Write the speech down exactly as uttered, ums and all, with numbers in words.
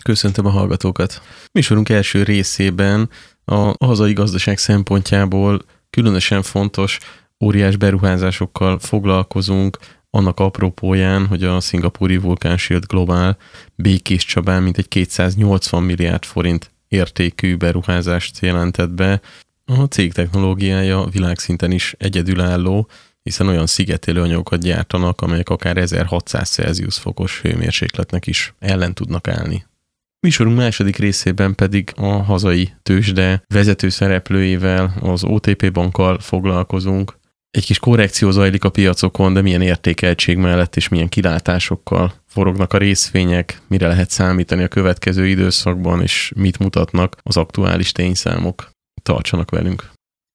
Köszöntöm a hallgatókat. Műsorunk első részében a hazai gazdaság szempontjából különösen fontos óriás beruházásokkal foglalkozunk, annak apropóján, hogy a szingapúri Vulcan Shield Global Békéscsabán mintegy kétszáznyolcvan milliárd forint értékű beruházást jelentett be. A cég technológiája világszinten is egyedülálló, hiszen olyan szigetelő anyagokat gyártanak, amelyek akár ezerhatszáz Celsius fokos hőmérsékletnek is ellen tudnak állni. Műsorunk második részében pedig a hazai tőzsde vezető szereplőivel, az o té pé bankkal foglalkozunk. Egy kis korrekció zajlik a piacokon, de milyen értékeltség mellett és milyen kilátásokkal forognak a részvények, mire lehet számítani a következő időszakban, és mit mutatnak az aktuális tényszámok. Tartsanak velünk!